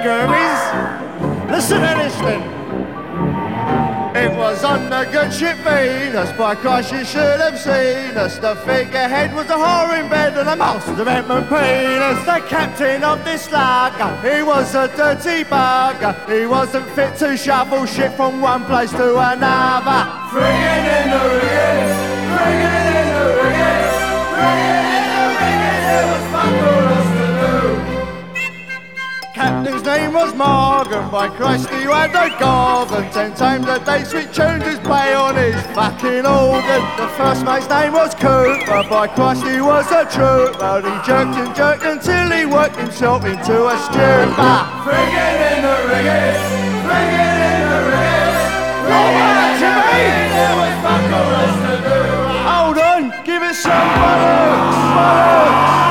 Goomies. Listen to this then. It was on the good ship Venus, by Christ you should have seen us. The figurehead was a whore in bed and the master of Edmund Penis. The captain of this lager, he was a dirty bugger. He wasn't fit to shovel shit from one place to another. Friggin' in the rigging, friggin' in the rigging, friggin' in the rigging, it was fuck all us to do. Captain's name was Morgan, by Christ he had a garden. 10 times a day sweet tunes his play on his fucking organ. The first mate's name was Cooper, by Christ he was a trooper. He jerked and jerked until he worked himself into a stupor. Friggin' in the rigging, friggin' in the rigging, friggin' in the rigging, there was fuck all else to do. Hold on, give it some butter, butter.